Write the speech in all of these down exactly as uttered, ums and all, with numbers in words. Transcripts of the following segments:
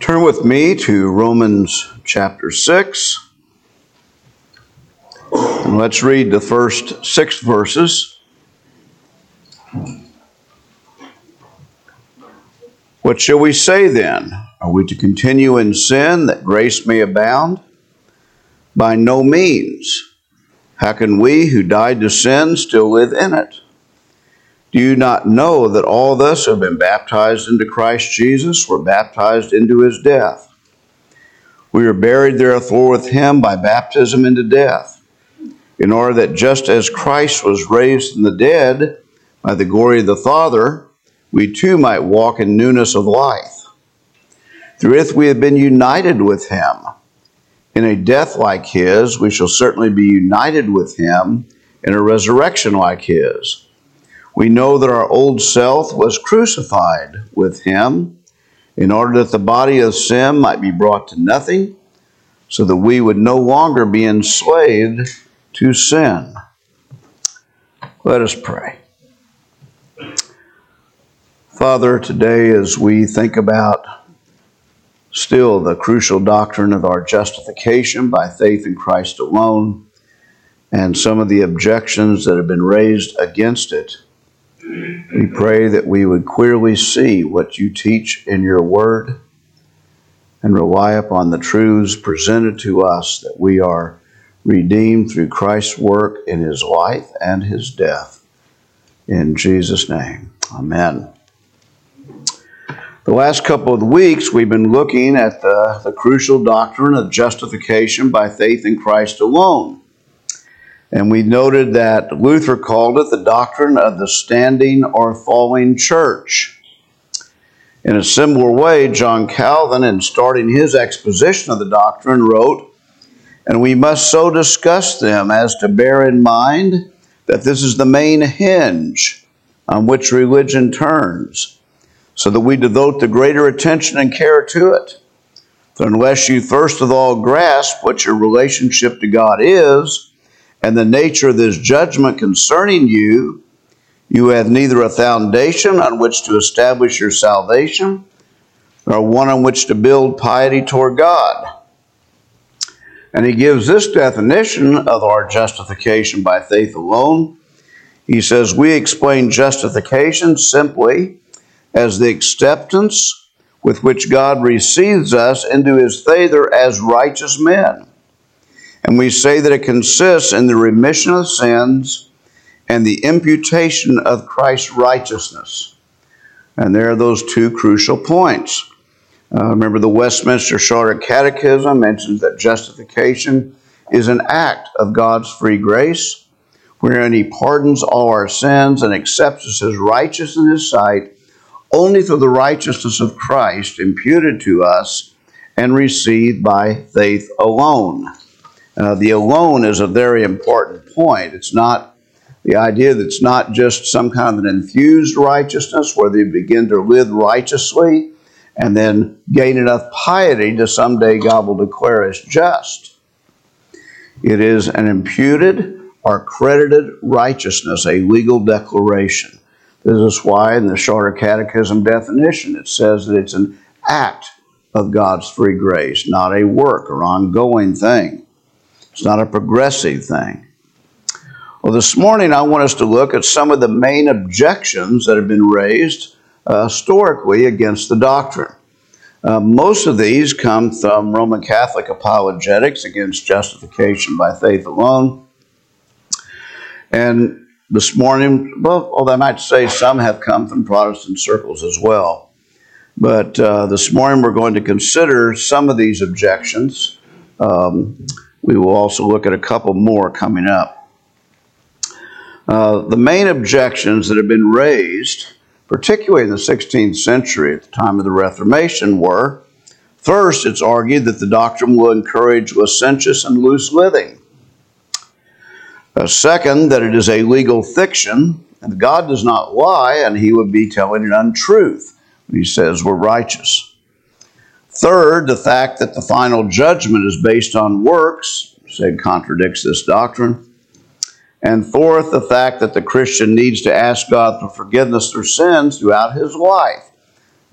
Turn with me to Romans chapter six. And let's read the first six verses. What shall we say then? Are we to continue in sin that grace may abound? By no means. How can we who died to sin still live in it? Do you not know that all of us who have been baptized into Christ Jesus were baptized into his death? We were buried therefore with him by baptism into death, in order that just as Christ was raised from the dead by the glory of the Father, we too might walk in newness of life. Through it we have been united with him. In a death like his, we shall certainly be united with him in a resurrection like his. We know that our old self was crucified with him in order that the body of sin might be brought to nothing, so that we would no longer be enslaved to sin. Let us pray. Father, today as we think about still the crucial doctrine of our justification by faith in Christ alone, and some of the objections that have been raised against it, we pray that we would clearly see what you teach in your word and rely upon the truths presented to us that we are redeemed through Christ's work in his life and his death. In Jesus' name, amen. The last couple of weeks we've been looking at the, the crucial doctrine of justification by faith in Christ alone. And we noted that Luther called it the doctrine of the standing or falling church. In a similar way, John Calvin, in starting his exposition of the doctrine, wrote, "And we must so discuss them as to bear in mind that this is the main hinge on which religion turns, so that we devote the greater attention and care to it. For unless you first of all grasp what your relationship to God is, and the nature of this judgment concerning you, you have neither a foundation on which to establish your salvation, nor one on which to build piety toward God." And he gives this definition of our justification by faith alone. He says, we explain justification simply as the acceptance with which God receives us into his favor as righteous men. And we say that it consists in the remission of sins and the imputation of Christ's righteousness. And there are those two crucial points. Uh, remember, the Westminster Shorter Catechism mentions that justification is an act of God's free grace, wherein he pardons all our sins and accepts us as righteous in his sight only through the righteousness of Christ imputed to us and received by faith alone. Uh, the alone is a very important point. It's not the idea that it's not just some kind of an infused righteousness where they begin to live righteously and then gain enough piety to someday God will declare as just. It is an imputed or credited righteousness, a legal declaration. This is why in the Shorter Catechism definition it says that it's an act of God's free grace, not a work or ongoing thing. It's not a progressive thing. Well, this morning I want us to look at some of the main objections that have been raised uh, historically against the doctrine. Uh, most of these come from Roman Catholic apologetics against justification by faith alone. And this morning, well, although I might say some have come from Protestant circles as well. But uh, this morning we're going to consider some of these objections. Um, We will also look at a couple more coming up. Uh, the main objections that have been raised, particularly in the sixteenth century at the time of the Reformation, were, first, it's argued that the doctrine will encourage licentious and loose living. Uh, second, that it is a legal fiction, and God does not lie, and he would be telling an untruth when he says we're righteous. Third, the fact that the final judgment is based on works, said contradicts this doctrine. And fourth, the fact that the Christian needs to ask God for forgiveness for sins throughout his life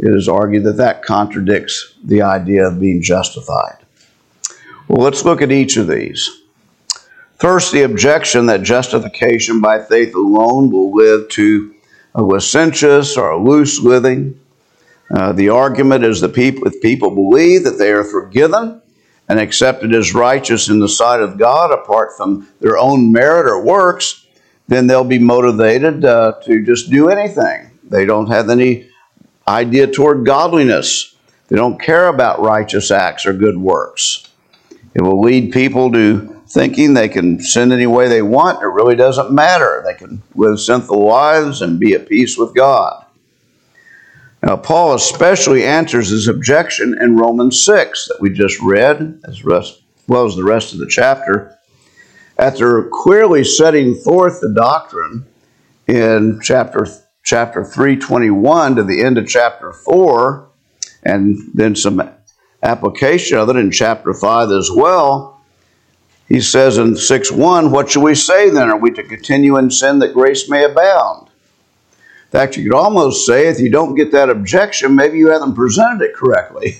it is argued that that contradicts the idea of being justified. Well, let's look at each of these. First, the objection that justification by faith alone will lead to a licentious or a loose living. Uh, the argument is that people, if people believe that they are forgiven and accepted as righteous in the sight of God apart from their own merit or works, then they'll be motivated uh, to just do anything. They don't have any idea toward godliness. They don't care about righteous acts or good works. It will lead people to thinking they can sin any way they want. It really doesn't matter. They can live sinful lives and be at peace with God. Now, Paul especially answers his objection in Romans six that we just read, as well as the rest of the chapter. After clearly setting forth the doctrine in chapter, chapter three twenty-one to the end of chapter four, and then some application of it in chapter five as well, he says in six one, what shall we say then? Are we to continue in sin that grace may abound? In fact, you could almost say if you don't get that objection, maybe you haven't presented it correctly.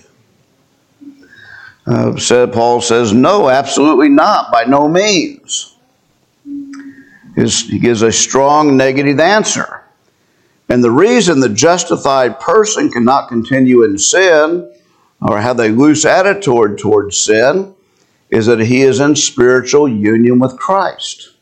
Uh, said, Paul says, no, absolutely not, by no means. His, he gives a strong negative answer. And the reason the justified person cannot continue in sin or have a loose attitude towards sin is that he is in spiritual union with Christ.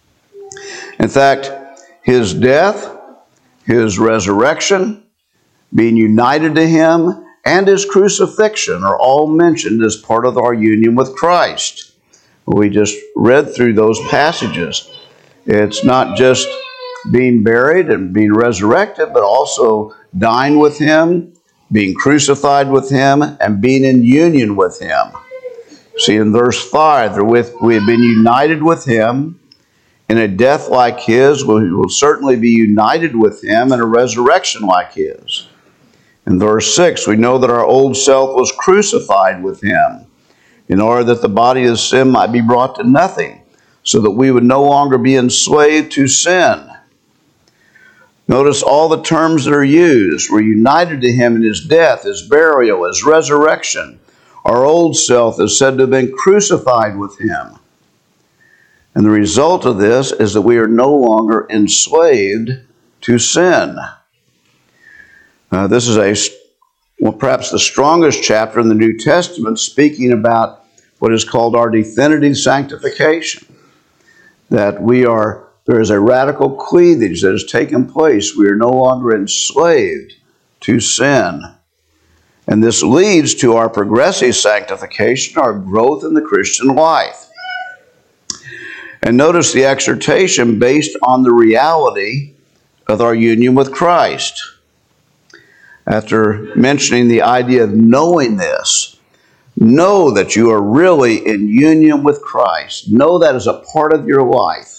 In fact, his death, his resurrection, being united to him, and his crucifixion are all mentioned as part of our union with Christ. We just read through those passages. It's not just being buried and being resurrected, but also dying with him, being crucified with him, and being in union with him. See, in verse five, we have been united with him. In a death like his, we will certainly be united with him in a resurrection like his. In verse six, we know that our old self was crucified with him in order that the body of sin might be brought to nothing, so that we would no longer be enslaved to sin. Notice all the terms that are used. We're united to him in his death, his burial, his resurrection. Our old self is said to have been crucified with him. And the result of this is that we are no longer enslaved to sin. Uh, this is a, well, perhaps the strongest chapter in the New Testament, speaking about what is called our definitive sanctification. That we are, there is a radical cleavage that has taken place. We are no longer enslaved to sin. And this leads to our progressive sanctification, our growth in the Christian life. And notice the exhortation based on the reality of our union with Christ. After mentioning the idea of knowing this, know that you are really in union with Christ. Know that as a part of your life.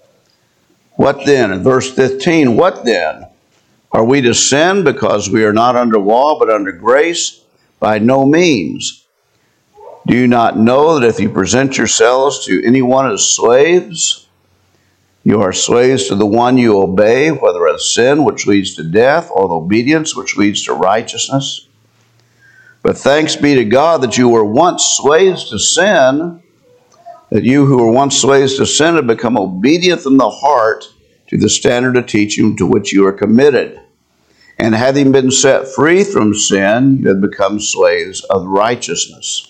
What then? In verse fifteen, what then? Are we to sin because we are not under law but under grace? By no means. Do you not know that if you present yourselves to anyone as slaves, you are slaves to the one you obey, whether of sin, which leads to death, or of obedience, which leads to righteousness? But thanks be to God that you were once slaves to sin, that you who were once slaves to sin have become obedient in the heart to the standard of teaching to which you are committed. And having been set free from sin, you have become slaves of righteousness.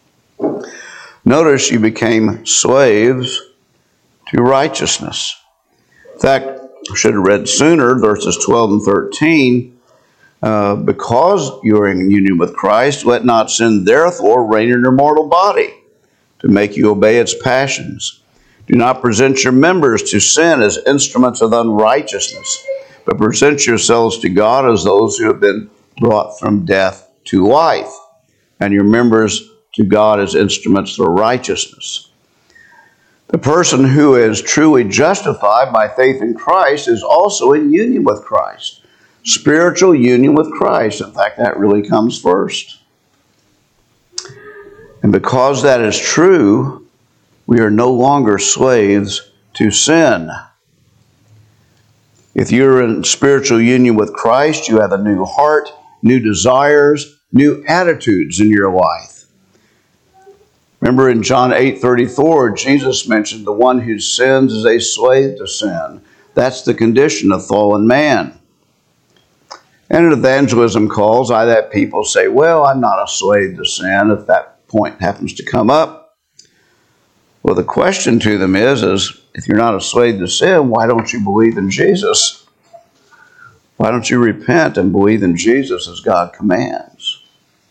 Notice you became slaves to righteousness. In fact, I should have read sooner, verses twelve and thirteen. Uh, because you are in union with Christ, let not sin therefore reign in your mortal body, to make you obey its passions. Do not present your members to sin as instruments of unrighteousness, but present yourselves to God as those who have been brought from death to life, and your members to God as instruments for righteousness. The person who is truly justified by faith in Christ is also in union with Christ. Spiritual union with Christ. In fact, that really comes first. And because that is true, we are no longer slaves to sin. If you're in spiritual union with Christ, you have a new heart new desires, new attitudes in your life. Remember in John eight thirty-four, Jesus mentioned the one who sins is a slave to sin. That's the condition of fallen man. And in evangelism calls, I have people say, well, I'm not a slave to sin, if that point happens to come up. Well, the question to them is, is if you're not a slave to sin, why don't you believe in Jesus? Why don't you repent and believe in Jesus as God commands?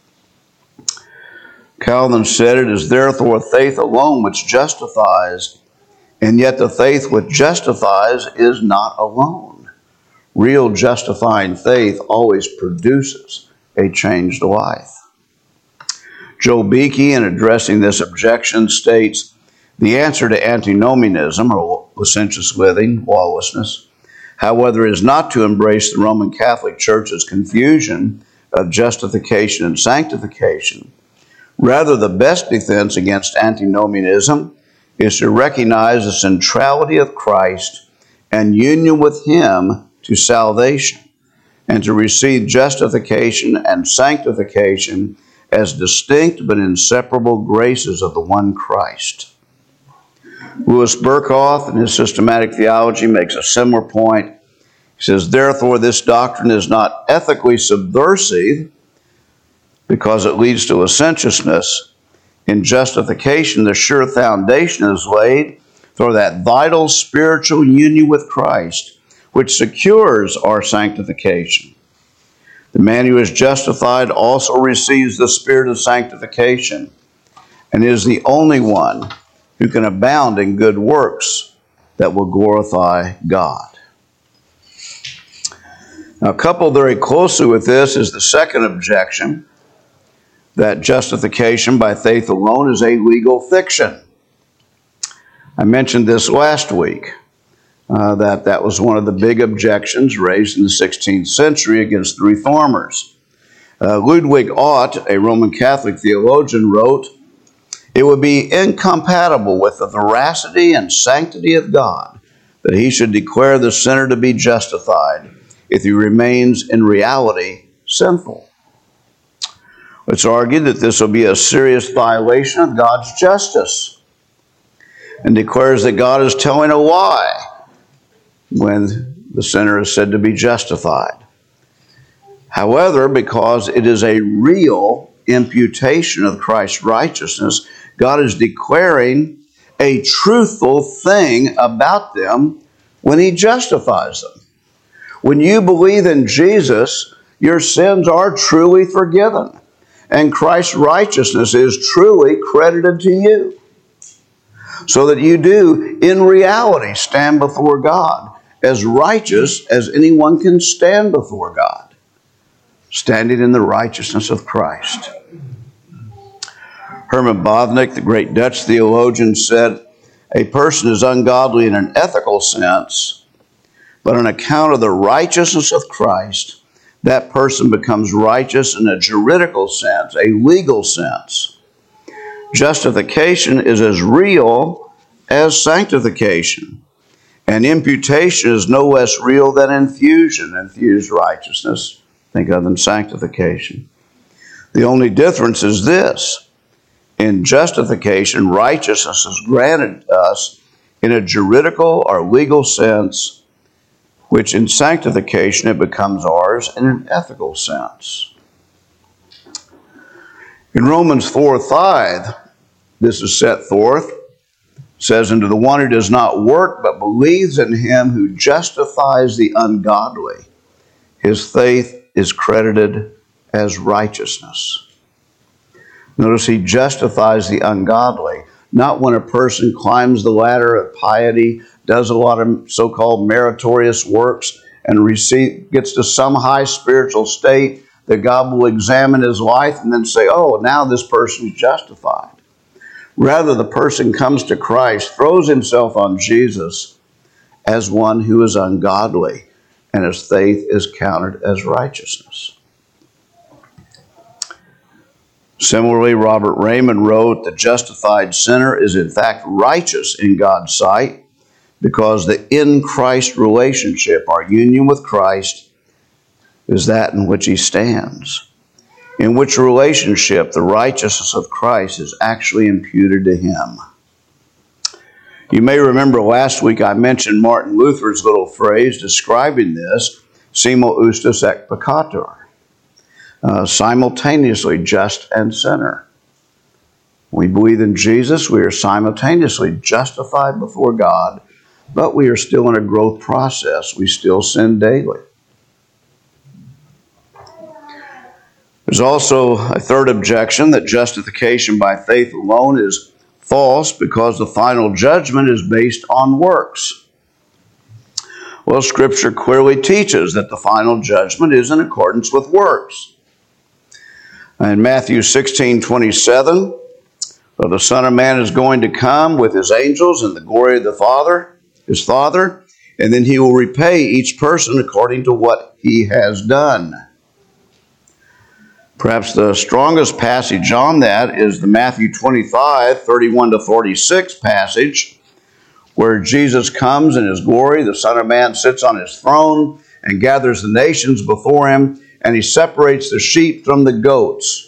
Calvin said, it is therefore faith alone which justifies, and yet the faith which justifies is not alone. Real justifying faith always produces a changed life. Joe Beeke, in addressing this objection, states, the answer to antinomianism, or licentious living, lawlessness, however, is not to embrace the Roman Catholic Church's confusion of justification and sanctification. Rather, the best defense against antinomianism is to recognize the centrality of Christ and union with Him to salvation, and to receive justification and sanctification as distinct but inseparable graces of the one Christ. Louis Berkhoff, in his systematic theology, makes a similar point. He says, therefore, this doctrine is not ethically subversive because it leads to licentiousness. In justification, the sure foundation is laid for that vital spiritual union with Christ, which secures our sanctification. The man who is justified also receives the spirit of sanctification and is the only one who can abound in good works that will glorify God. Now, coupled very closely with this is the second objection, that justification by faith alone is a legal fiction. I mentioned this last week. Uh, that that was one of the big objections raised in the sixteenth century against the Reformers. Uh, Ludwig Ott, a Roman Catholic theologian, wrote, it would be incompatible with the veracity and sanctity of God that he should declare the sinner to be justified if he remains in reality sinful. It's argued that this will be a serious violation of God's justice and declares that God is telling a lie when the sinner is said to be justified. However, because it is a real imputation of Christ's righteousness, God is declaring a truthful thing about them when He justifies them. When you believe in Jesus, your sins are truly forgiven, and Christ's righteousness is truly credited to you, so that you do, in reality, stand before God as righteous as anyone can stand before God, standing in the righteousness of Christ. Herman Bavinck, the great Dutch theologian, said, a person is ungodly in an ethical sense, but on account of the righteousness of Christ, that person becomes righteous in a juridical sense, a legal sense. Justification is as real as sanctification. And imputation is no less real than infusion, infused righteousness. Think of than sanctification. The only difference is this. In justification, righteousness is granted us in a juridical or legal sense, which in sanctification it becomes ours in an ethical sense. In Romans four five, this is set forth. Says, and to the one who does not work but believes in Him who justifies the ungodly, his faith is credited as righteousness. Notice he justifies the ungodly, not when a person climbs the ladder of piety, does a lot of so-called meritorious works, and receive, gets to some high spiritual state that God will examine his life and then say, oh, now this person is justified. Rather, the person comes to Christ, throws himself on Jesus as one who is ungodly, and his faith is counted as righteousness. Similarly, Robert Raymond wrote, the justified sinner is in fact righteous in God's sight because the in Christ relationship, our union with Christ, is that in which he stands, in which relationship the righteousness of Christ is actually imputed to him. You may remember last week I mentioned Martin Luther's little phrase describing this, simul justus et peccator, uh, simultaneously just and sinner. We believe in Jesus, we are simultaneously justified before God, but we are still in a growth process. We still sin daily. There's also a third objection that justification by faith alone is false because the final judgment is based on works. Well, Scripture clearly teaches that the final judgment is in accordance with works. In Matthew sixteen twenty-seven, the Son of Man is going to come with his angels in the glory of the Father, his Father, and then he will repay each person according to what he has done. Perhaps the strongest passage on that is the Matthew twenty-five, thirty-one to forty-six passage, where Jesus comes in his glory, the Son of Man sits on his throne and gathers the nations before him, and he separates the sheep from the goats.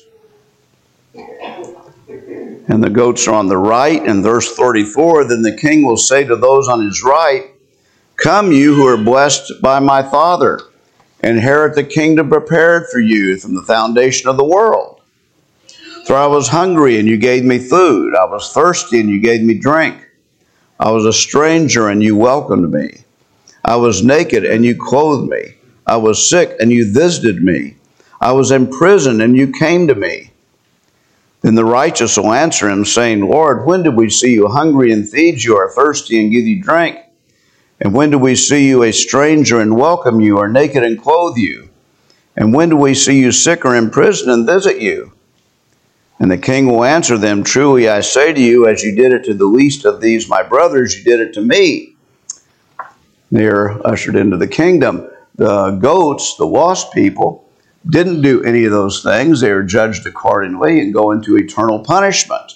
And the goats are on the right. In verse thirty-four, then the king will say to those on his right, "Come, you who are blessed by my Father, inherit the kingdom prepared for you from the foundation of the world. For I was hungry, and you gave me food. I was thirsty, and you gave me drink. I was a stranger, and you welcomed me. I was naked, and you clothed me. I was sick, and you visited me. I was in prison, and you came to me." Then the righteous will answer him, saying, "Lord, when did we see you hungry and feed you, or thirsty and give you drink? And when did we see you a stranger and welcome you, or naked and clothe you? And when did we see you sick or in prison and visit you?" And the king will answer them, "Truly I say to you, as you did it to the least of these my brothers, you did it to me." They are ushered into the kingdom. The goats, the lost people, didn't do any of those things. They are judged accordingly and go into eternal punishment.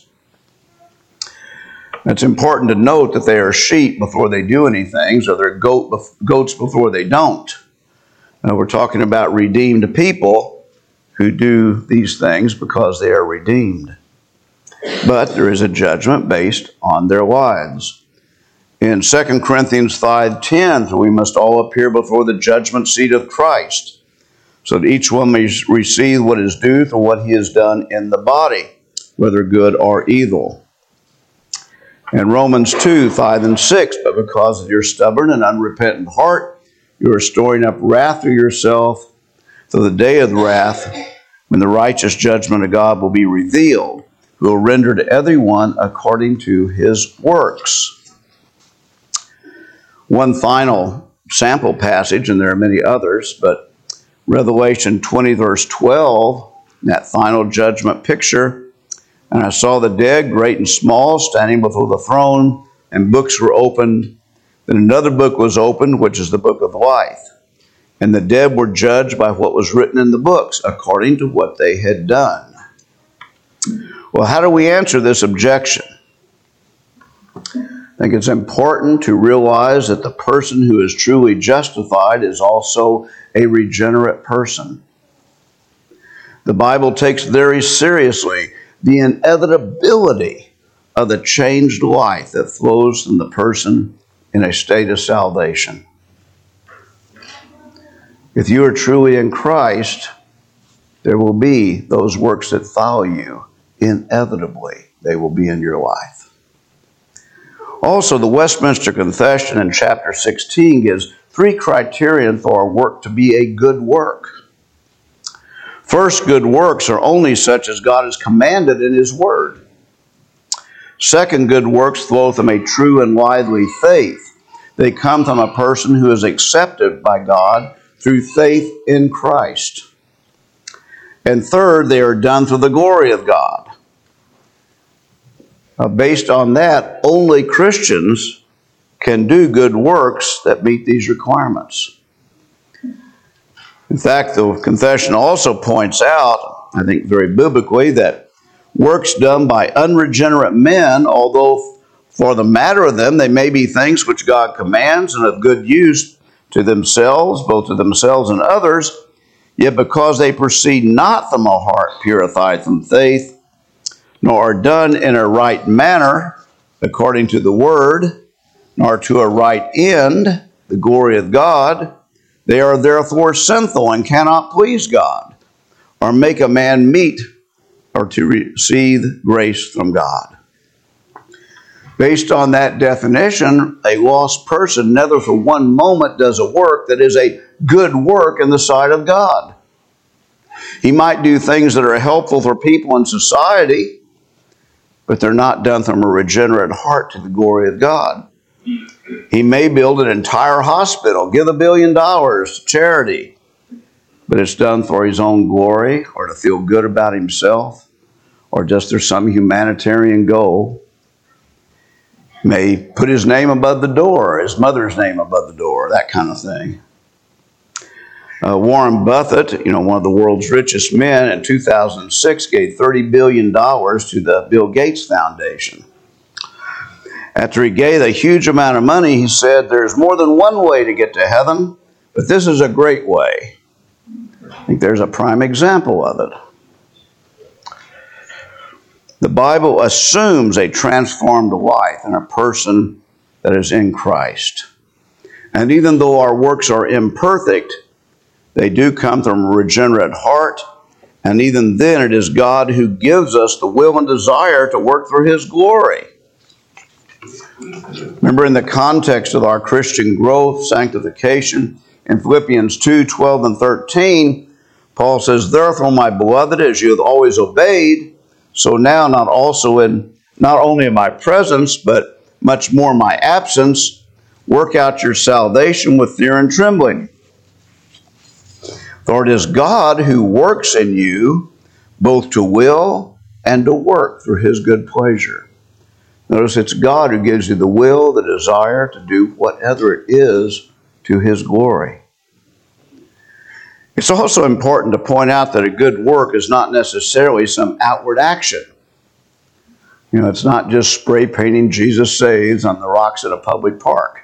It's important to note that they are sheep before they do anything, so they're goat, goats before they don't. Now, we're talking about redeemed people who do these things because they are redeemed. But there is a judgment based on their lives. In Second Corinthians five ten, we must all appear before the judgment seat of Christ, so that each one may receive what is due for what he has done in the body, whether good or evil. In Romans two, five and six, but because of your stubborn and unrepentant heart, you are storing up wrath for yourself for the day of the wrath, when the righteous judgment of God will be revealed, who will render to everyone according to his works. One final sample passage, and there are many others, but Revelation twenty, verse twelve, that final judgment picture. "And I saw the dead, great and small, standing before the throne, and books were opened. Then another book was opened, which is the book of life. And the dead were judged by what was written in the books, according to what they had done." Well, how do we answer this objection? I think it's important to realize that the person who is truly justified is also a regenerate person. The Bible takes very seriously the inevitability of the changed life that flows from the person in a state of salvation. If you are truly in Christ, there will be those works that follow you. Inevitably, they will be in your life. Also, the Westminster Confession in chapter sixteen gives three criteria for a work to be a good work. First, good works are only such as God has commanded in his word. Second, good works flow from a true and lively faith. They come from a person who is accepted by God through faith in Christ. And third, they are done for the glory of God. Uh, based on that, only Christians can do good works that meet these requirements. In fact, the confession also points out, I think very biblically, that works done by unregenerate men, although for the matter of them, they may be things which God commands and of good use to themselves, both to themselves and others, Yet because they proceed not from a heart purified from faith, nor are done in a right manner, according to the word, nor to a right end, the glory of God, they are therefore sinful and cannot please God, or make a man meet, or to receive grace from God. Based on that definition, a lost person never for one moment does a work that is a good work in the sight of God. He might do things that are helpful for people in society, but they're not done from a regenerate heart to the glory of God. He may build an entire hospital, give a billion dollars to charity, but it's done for his own glory or to feel good about himself, or just there's some humanitarian goal. May put his name above the door, his mother's name above the door, that kind of thing. Uh, Warren Buffett, you know, one of the world's richest men, in two thousand six gave thirty billion dollars to the Bill Gates Foundation. After he gave a huge amount of money, he said, "There's more than one way to get to heaven, but this is a great way." I think there's a prime example of it. The Bible assumes a transformed life in a person that is in Christ. And even though our works are imperfect, they do come from a regenerate heart, and even then it is God who gives us the will and desire to work for His glory. Remember, in the context of our Christian growth, sanctification, in Philippians two, twelve and thirteen, Paul says, "Therefore, my beloved, as you have always obeyed, so now not also in not only in my presence, but much more in my absence, work out your salvation with fear and trembling. For it is God who works in you both to will and to work for His good pleasure." Notice it's God who gives you the will, the desire to do whatever it is to His glory. It's also important to point out that a good work is not necessarily some outward action. You know, it's not just spray painting "Jesus saves" on the rocks at a public park.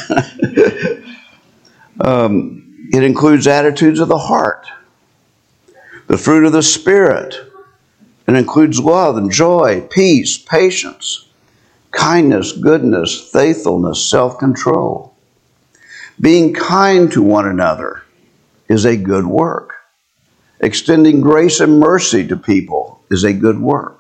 um, it includes attitudes of the heart, the fruit of the Spirit. It includes love and joy, peace, patience, kindness, goodness, faithfulness, self-control. Being kind to one another is a good work. Extending grace and mercy to people is a good work.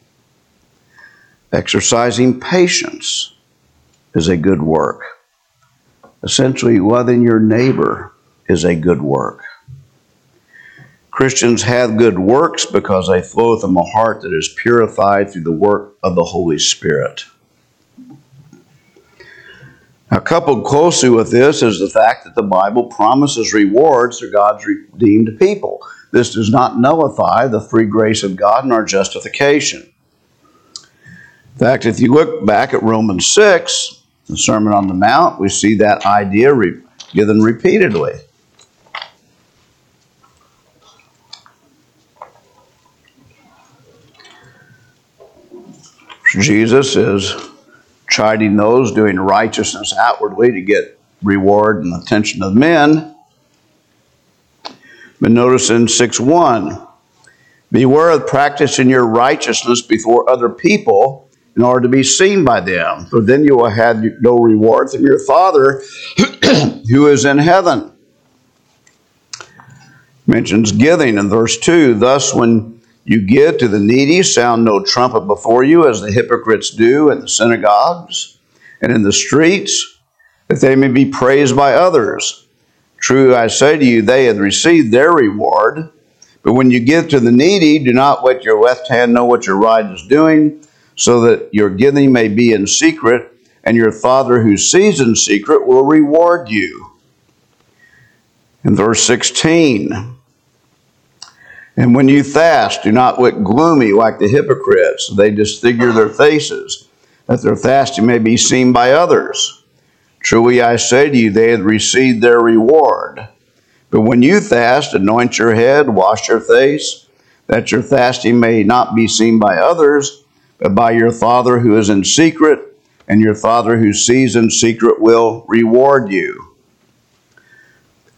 Exercising patience is a good work. Essentially, loving your neighbor is a good work. Christians have good works because they flow from a heart that is purified through the work of the Holy Spirit. Now, coupled closely with this is the fact that the Bible promises rewards to God's redeemed people. This does not nullify the free grace of God in our justification. In fact, if you look back at Romans six, the Sermon on the Mount, we see that idea re- given repeatedly. Jesus is chiding those doing righteousness outwardly to get reward and attention of men. But notice in six one, "Beware of practicing your righteousness before other people in order to be seen by them, for then you will have no reward from your Father who is in heaven." Mentions giving in verse two, "Thus when you give to the needy, sound no trumpet before you, as the hypocrites do in the synagogues and in the streets, that they may be praised by others. True, I say to you, they have received their reward. But when you give to the needy, do not let your left hand know what your right is doing, so that your giving may be in secret, and your Father who sees in secret will reward you." In verse sixteen, "And when you fast, do not look gloomy like the hypocrites. They disfigure their faces, that their fasting may be seen by others. Truly I say to you, they have received their reward. But when you fast, anoint your head, wash your face, that your fasting may not be seen by others, but by your Father who is in secret, and your Father who sees in secret will reward you."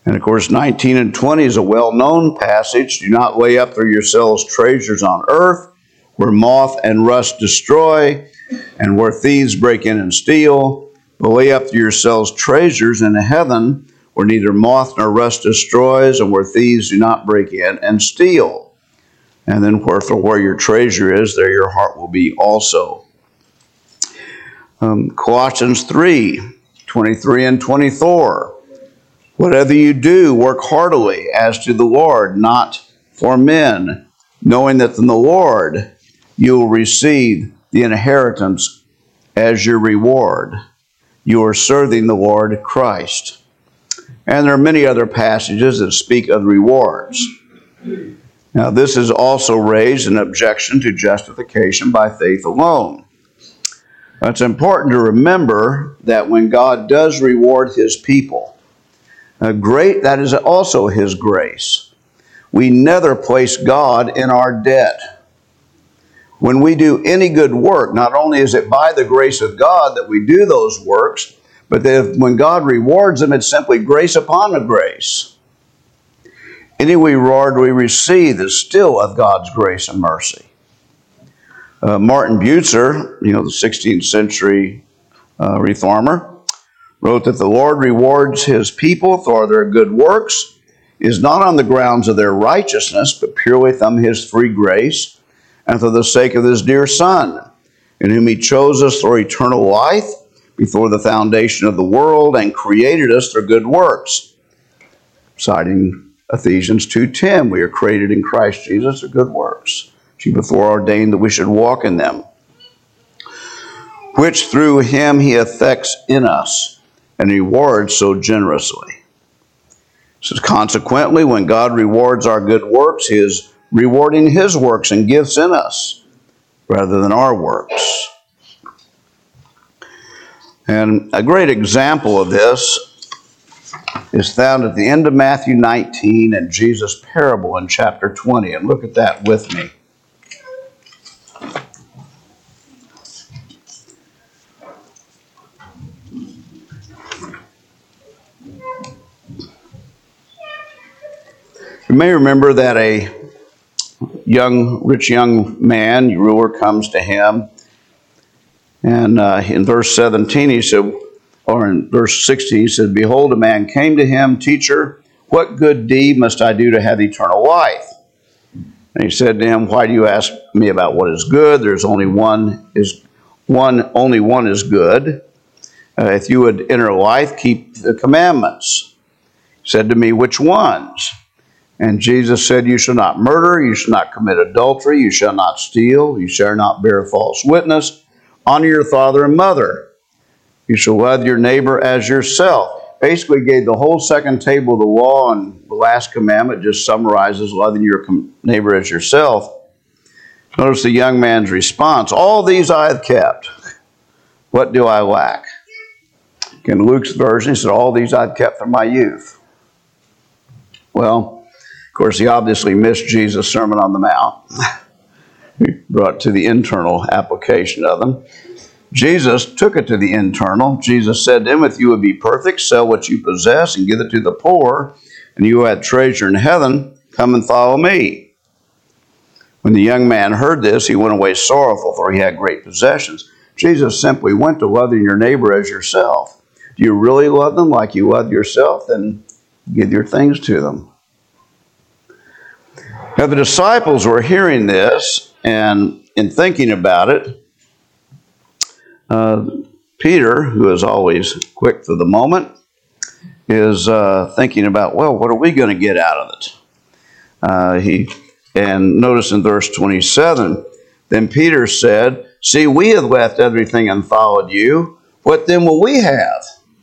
And of course, nineteen and twenty is a well-known passage. Do not lay up for yourselves treasures on earth, where moth and rust destroy, and where thieves break in and steal. But lay up for yourselves treasures in heaven, where neither moth nor rust destroys, and where thieves do not break in and steal. And then wherefore where your treasure is, there your heart will be also. Um, Colossians three, twenty-three and twenty-four. Whatever you do, work heartily as to the Lord, not for men, knowing that from the Lord you will receive the inheritance as your reward. You are serving the Lord Christ. And there are many other passages that speak of rewards. Now, this has also raised an objection to justification by faith alone. It's important to remember that when God does reward his people, Uh, great, that is also his grace. We never place God in our debt. When we do any good work, not only is it by the grace of God that we do those works, but that when God rewards them, it's simply grace upon the grace. Any reward we receive is still of God's grace and mercy. Uh, Martin Bucer, you know, the sixteenth century uh, reformer, wrote that the Lord rewards his people for their good works, is not on the grounds of their righteousness, but purely from his free grace, and for the sake of his dear Son, in whom he chose us for eternal life before the foundation of the world, and created us for good works. Citing Ephesians two ten, we are created in Christ Jesus for good works. She before ordained that we should walk in them, which through him he effects in us, and rewards so generously. So consequently, when God rewards our good works, he is rewarding his works and gifts in us, rather than our works. And a great example of this is found at the end of Matthew nineteen and Jesus' parable in chapter twenty. And look at that with me. You may remember that a young, rich young man, ruler, comes to him. And uh, in verse seventeen, he said, or in verse sixteen, he said, "Behold, a man came to him, Teacher, what good deed must I do to have eternal life?" And he said to him, "Why do you ask me about what is good? There's only one is one, only one is good. Uh, if you would enter life, keep the commandments." He said to me, "Which ones?" And Jesus said, "You shall not murder, you shall not commit adultery, you shall not steal, you shall not bear false witness, honor your father and mother. You shall love your neighbor as yourself." Basically gave the whole second table of the law, and the last commandment just summarizes loving your neighbor as yourself. Notice the young man's response: "All these I have kept. What do I lack?" In Luke's version, he said, "All these I've kept from my youth." Well, of course, he obviously missed Jesus' Sermon on the Mount. He brought it to the internal application of them. Jesus took it to the internal. Jesus said to him, "If you would be perfect, sell what you possess and give it to the poor, and you will have treasure in heaven. Come and follow me." When the young man heard this, he went away sorrowful, for he had great possessions. Jesus simply went to loving your neighbor as yourself. Do you really love them like you love yourself? Then give your things to them. Now, the disciples were hearing this, and in thinking about it, uh, Peter, who is always quick for the moment, is uh, thinking about, well, what are we going to get out of it? Uh, he and notice in verse twenty-seven, then Peter said, "See, we have left everything and followed you. What then will we have?"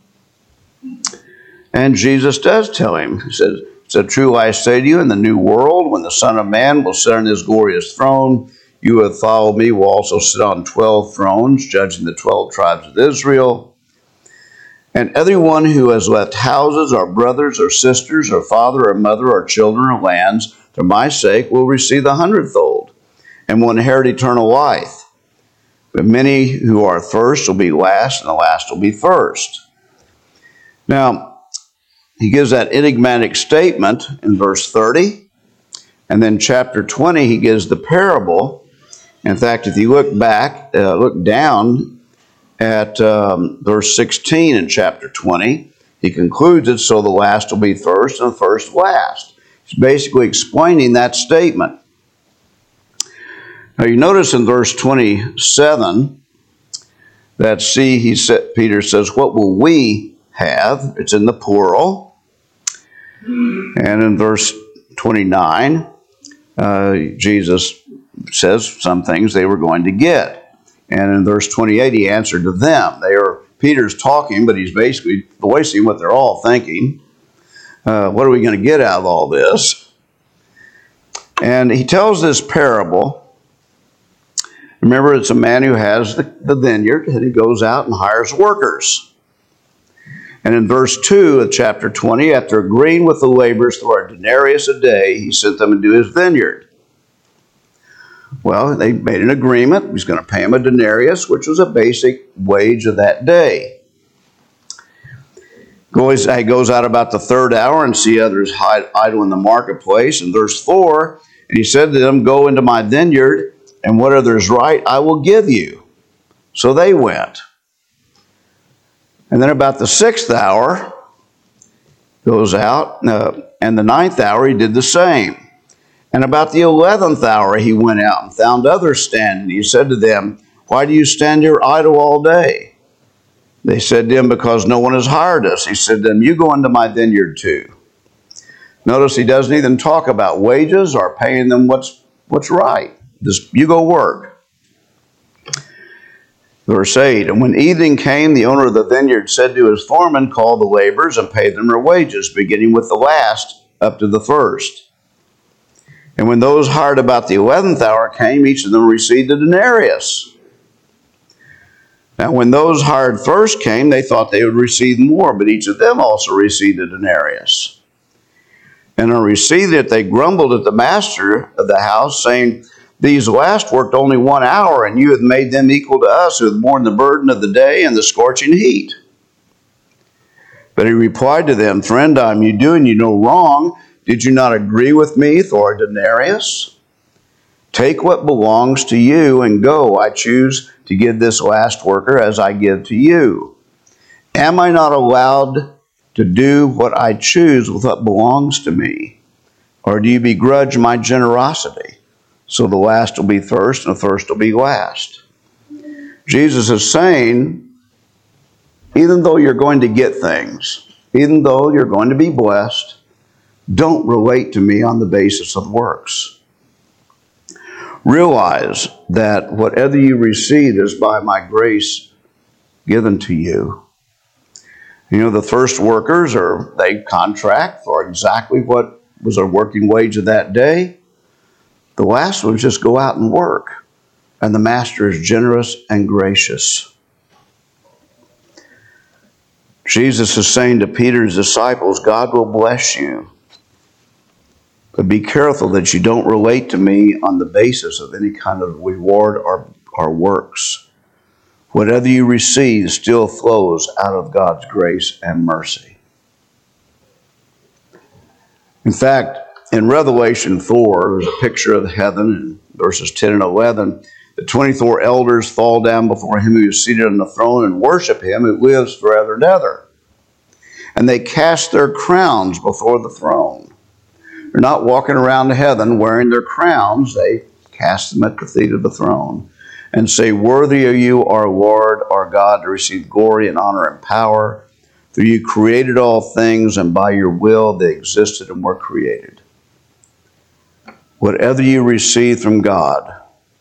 And Jesus does tell him. He says, "So true I say to you, in the new world, when the Son of Man will sit on his glorious throne, you who have followed me will also sit on twelve thrones, judging the twelve tribes of Israel. And everyone who has left houses, or brothers, or sisters, or father, or mother, or children, or lands, for my sake, will receive the hundredfold, and will inherit eternal life. But many who are first will be last, and the last will be first." Now, he gives that enigmatic statement in verse thirty. And then chapter twenty, he gives the parable. In fact, if you look back, uh, look down at um, verse sixteen in chapter twenty, he concludes it, so the last will be first and the first last. He's basically explaining that statement. Now you notice in verse twenty-seven that, see, he said, Peter says, what will we have? It's in the plural. And in verse twenty-nine, uh, Jesus says some things they were going to get. And in verse twenty-eight, he answered to them. They are, Peter's talking, but he's basically voicing what they're all thinking. Uh, what are we going to get out of all this? And he tells this parable. Remember, it's a man who has the, the vineyard, and he goes out and hires workers. And in verse two of chapter twenty, after agreeing with the laborers for a denarius a day, he sent them into his vineyard. Well, they made an agreement. He's going to pay them a denarius, which was a basic wage of that day. Goes, he goes out about the third hour and see others idle in the marketplace. In verse four, and he said to them, go into my vineyard, and whatever is right, I will give you. So they went. And then about the sixth hour, goes out, uh, and the ninth hour he did the same. And about the eleventh hour he went out and found others standing. He said to them, why do you stand here idle all day? They said to him, because no one has hired us. He said to them, you go into my vineyard too. Notice he doesn't even talk about wages or paying them what's, what's right. Just, you go work. Verse eight, and when evening came, the owner of the vineyard said to his foreman, call the laborers and pay them their wages, beginning with the last up to the first. And when those hired about the eleventh hour came, each of them received a denarius. Now when those hired first came, they thought they would receive more, but each of them also received a denarius. And on receiving it, they grumbled at the master of the house, saying, these last worked only one hour, and you have made them equal to us who have borne the burden of the day and the scorching heat. But he replied to them, friend, I am you doing you no wrong. Did you not agree with me for a denarius? Take what belongs to you and go. I choose to give this last worker as I give to you. Am I not allowed to do what I choose with what belongs to me? Or do you begrudge my generosity? So the last will be first and the first will be last. Jesus is saying, even though you're going to get things, even though you're going to be blessed, don't relate to me on the basis of works. Realize that whatever you receive is by my grace given to you. You know, the first workers, are they contract for exactly what was their working wage of that day. The last ones just go out and work. And the master is generous and gracious. Jesus is saying to Peter's disciples, God will bless you. But be careful that you don't relate to me on the basis of any kind of reward or, or works. Whatever you receive still flows out of God's grace and mercy. In fact, in Revelation four, there's a picture of heaven in verses ten and eleven. The twenty-four elders fall down before him who is seated on the throne and worship him who lives forever and ever. And they cast their crowns before the throne. They're not walking around heaven wearing their crowns. They cast them at the feet of the throne and say, worthy are you, our Lord, our God, to receive glory and honor and power. For you created all things, and by your will they existed and were created. Whatever you receive from God,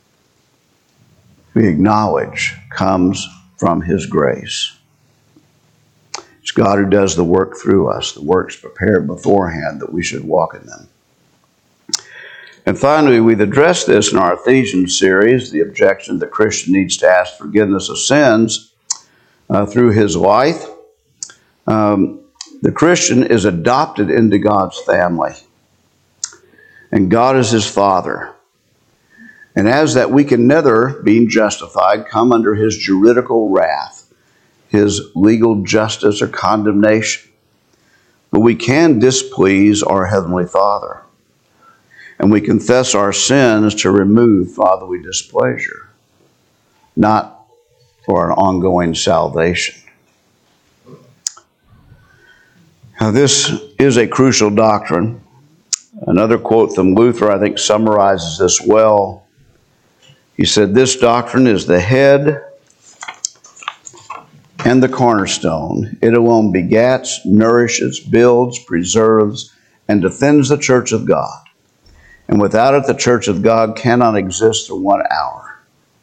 we acknowledge comes from his grace. It's God who does the work through us. The work's prepared beforehand that we should walk in them. And finally, we've addressed this in our Ephesians series, the objection the Christian needs to ask forgiveness of sins uh, through his life. Um, the Christian is adopted into God's family. And God is his Father. And as that, we can never, being justified, come under his juridical wrath, his legal justice or condemnation. But we can displease our Heavenly Father. And we confess our sins to remove fatherly displeasure, not for an ongoing salvation. Now, this is a crucial doctrine. Another quote from Luther, I think, summarizes this well. He said, "This doctrine is the head and the cornerstone. It alone begets, nourishes, builds, preserves, and defends the church of God. And without it, the church of God cannot exist for one hour."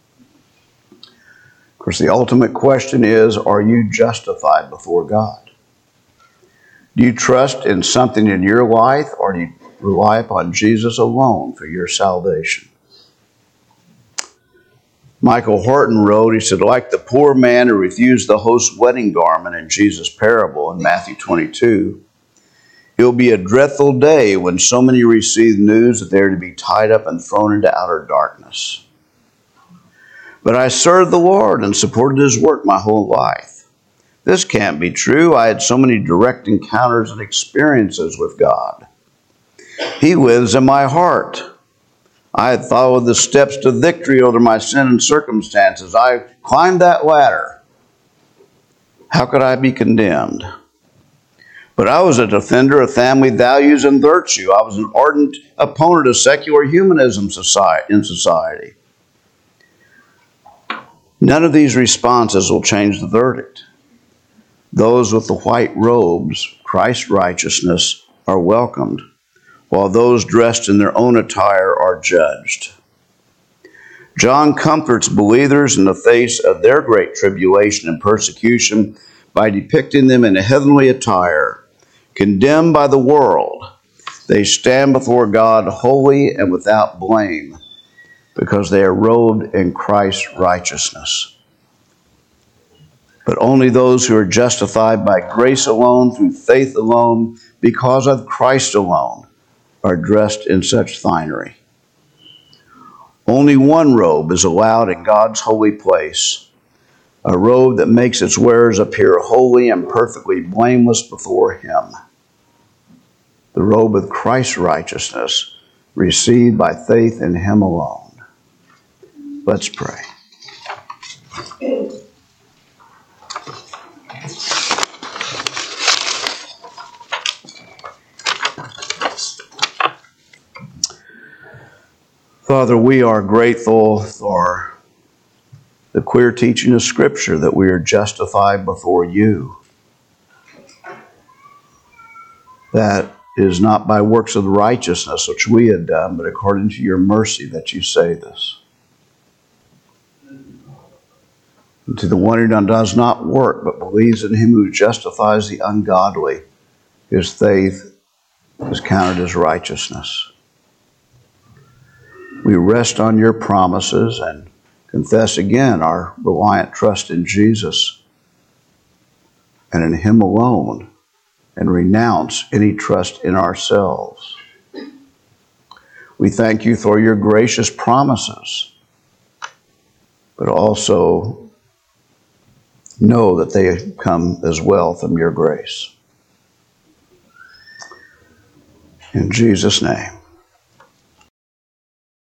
Of course, the ultimate question is, are you justified before God? Do you trust in something in your life, or do you rely upon Jesus alone for your salvation? Michael Horton wrote, he said, like the poor man who refused the host's wedding garment in Jesus' parable in Matthew twenty-two, it will be a dreadful day when so many receive news that they are to be tied up and thrown into outer darkness. But I served the Lord and supported His work my whole life. This can't be true. I had so many direct encounters and experiences with God. He lives in my heart. I had followed the steps to victory over my sin and circumstances. I climbed that ladder. How could I be condemned? But I was a defender of family values and virtue. I was an ardent opponent of secular humanism in society. None of these responses will change the verdict. Those with the white robes, Christ's righteousness, are welcomed, while those dressed in their own attire are judged. John comforts believers in the face of their great tribulation and persecution by depicting them in a heavenly attire. Condemned by the world, they stand before God holy and without blame because they are robed in Christ's righteousness. But only those who are justified by grace alone, through faith alone, because of Christ alone, are dressed in such finery. Only one robe is allowed in God's holy place, a robe that makes its wearers appear holy and perfectly blameless before Him. The robe of Christ's righteousness, received by faith in Him alone. Let's pray. Father, we are grateful for the clear teaching of Scripture that we are justified before You. That is not by works of righteousness which we had done, but according to Your mercy that You saved us. And to the one who does not work, but believes in Him who justifies the ungodly, his faith is counted as righteousness. We rest on Your promises and confess again our reliant trust in Jesus and in Him alone, and renounce any trust in ourselves. We thank You for Your gracious promises, but also know that they come as well from Your grace. In Jesus' name.